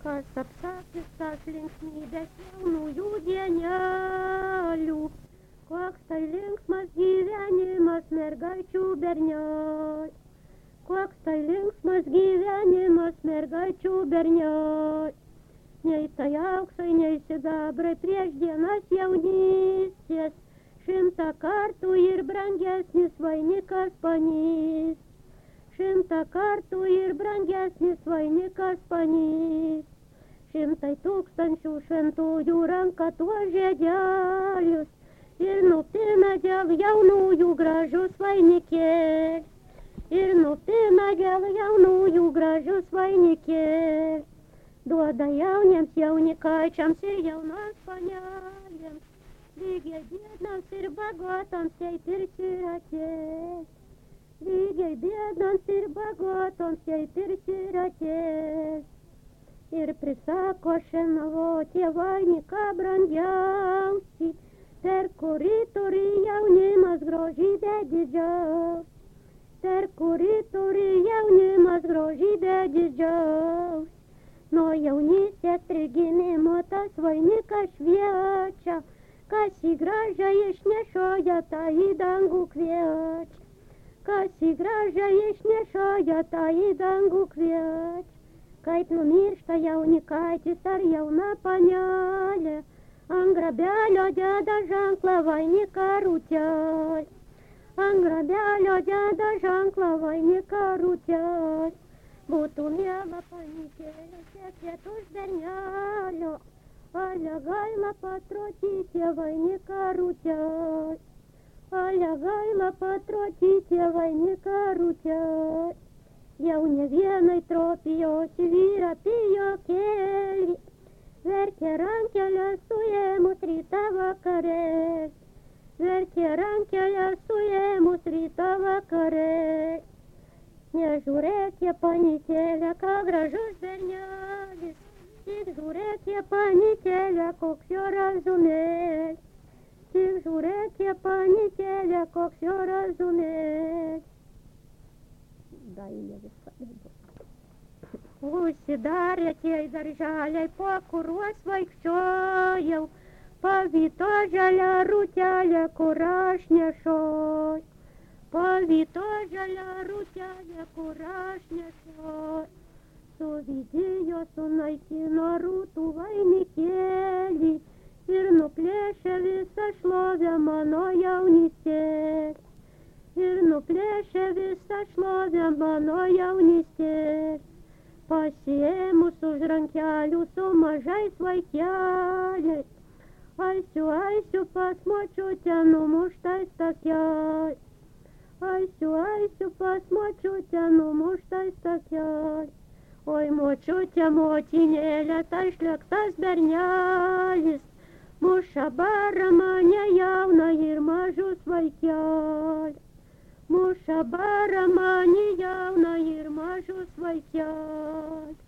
Kas apsakys tas linksmybės jaunųjų dienelių, koks tai linksmas gyvenimas mergaičių bernioj, koks tai linksmas gyvenimas mergaičių bernioj. Nei tai auksai, nei sidabrai prieš dienas jaunystės, 100 kartų ir brangesnis vainikas panys, 100 kartų ir brangesnis vainikas panys. 100 tūkstančių šventųjų ranka tuo žiedelius ir nupina dėl jaunųjų gražus vainikėlis, ir nupina dėl jaunųjų gražus vainikėlis. Duoda jauniems jaunikaičiams ir jaunoms panelėms, lygiai biednams ir bagotams jai pirsi atės. Lygiai biednams ir bagotoms jai pirsi atės. Ir prisako šienavoti vainiką brangiausi, per kurį turi jaunimas grožybę didžiaus, per kurį turi jaunimas grožybę didžiaus. Nuo jaunystės prigimimo tas vainikas šviečia, kas į gražią išnešoja, tą į dangų kviečia, kas į gražią išnešoja, tą į dangų kviečia. Kaip numiršta jaunikaitis ar jauna panelė, ant grabelio deda ženklą vainiką rūtės, ant grabelio deda ženklą vainiką rūtės. Būtų miela panikėlė, sėkėt už bernelio, ale gaila patrotyti vainiką rūtės, ale gaila patrotyti vainiką rūtės. Jau ne vienai tropijos vyrą pijo kėlį, verkė rankelę suėmus rytą vakarė, verkė rankelę suėmus rytą vakarė. Nežiūrėk jie panikėlę, ką gražus bernelis, tik žiūrėk jie panikėlę, koks jo razumėlis, tik žiūrėk jie panikėlę, koks jo razumėlis. Dailė visada. Užsidarė tie darželiai, po kuriuos vaikščiojau, pavyto žalia rūtelė, kur aš nešoj, pavyto žalia rūtelė, kur aš nešoj. Suvidijo, sunaikino rūtų vainikėlį ir nuplėšė visą šlovę mano jaunystės. Ir nuplėšė visą šlovę mano jaunystės. Pasiėmus už rankelių su mažais vaikeliais, aisiu, aisiu pas močiutę numuštais takiais, aisiu, aisiu pas močiutę numuštais takiais. Oi močiutė, motinėlė, tai šlektas bernelis, muša barą mane jauną ir mažus vaikelius. Muša barą mane jauną ir mažus vaikelius.